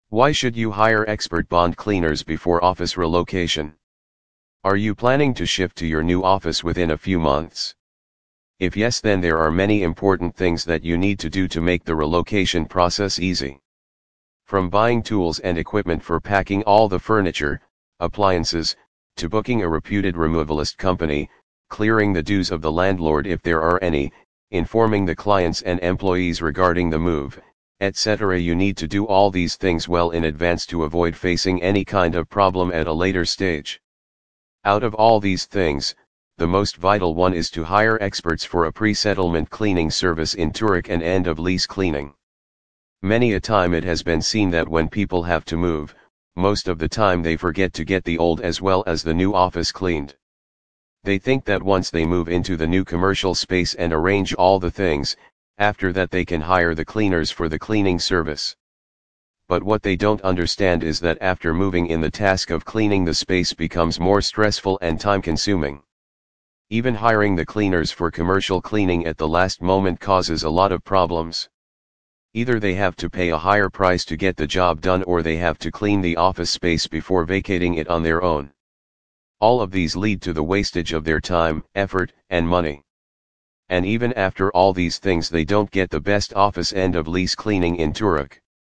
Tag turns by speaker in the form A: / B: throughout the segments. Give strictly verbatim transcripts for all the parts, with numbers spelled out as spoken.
A: Why should you hire expert bond cleaners before office relocation? Are you planning to shift to your new office within a few months? If yes, then there are many important things that you need to do to make the relocation process easy. From buying tools and equipment for packing all the furniture, appliances, to booking a reputed removalist company, clearing the dues of the landlord if there are any, informing the clients and employees regarding the move, et cetera. You need to do all these things well in advance to avoid facing any kind of problem at a later stage. Out of all these things, the most vital one is to hire experts for a pre-settlement cleaning service in Turek and end of lease cleaning. Many a time it has been seen that when people have to move, most of the time they forget to get the old as well as the new office cleaned. They think that once they move into the new commercial space and arrange all the things, after that they can hire the cleaners for the cleaning service. But what they don't understand is that after moving in, the task of cleaning the space becomes more stressful and time-consuming. Even hiring the cleaners for commercial cleaning at the last moment causes a lot of problems. Either they have to pay a higher price to get the job done, or they have to clean the office space before vacating it on their own. All of these lead to the wastage of their time, effort, and money. And even after all these things, they don't get the best office end of lease cleaning in Turek.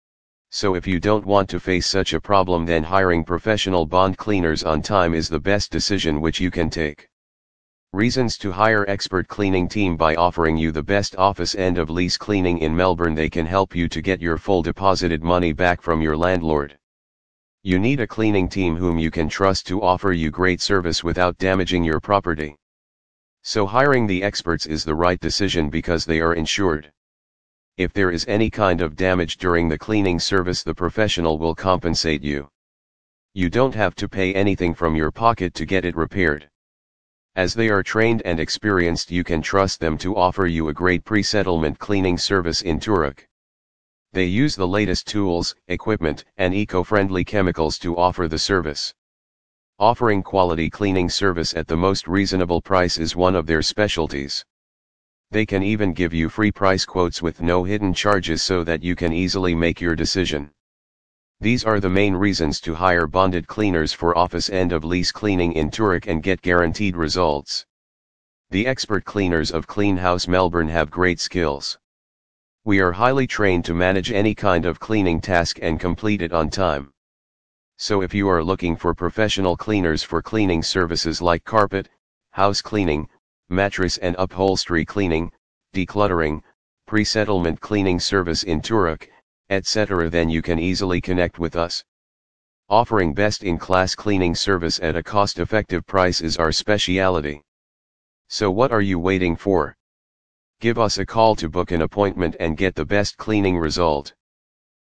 A: So if you don't want to face such a problem, then hiring professional bond cleaners on time is the best decision which you can take. Reasons to hire expert cleaning team: by offering you the best office end of lease cleaning in Melbourne, they can help you to get your full deposited money back from your landlord. You need a cleaning team whom you can trust to offer you great service without damaging your property. So hiring the experts is the right decision because they are insured. If there is any kind of damage during the cleaning service, the professional will compensate you. You don't have to pay anything from your pocket to get it repaired. As they are trained and experienced, you can trust them to offer you a great pre-settlement cleaning service in Turek. They use the latest tools, equipment, and eco-friendly chemicals to offer the service. Offering quality cleaning service at the most reasonable price is one of their specialties. They can even give you free price quotes with no hidden charges so that you can easily make your decision. These are the main reasons to hire bonded cleaners for office end of lease cleaning in Turek and get guaranteed results. The expert cleaners of Clean House Melbourne have great skills. We are highly trained to manage any kind of cleaning task and complete it on time. So if you are looking for professional cleaners for cleaning services like carpet, house cleaning, mattress and upholstery cleaning, decluttering, pre-settlement cleaning service in Turek, et cetera, then you can easily connect with us. Offering best-in-class cleaning service at a cost-effective price is our speciality. So what are you waiting for? Give us a call to book an appointment and get the best cleaning result.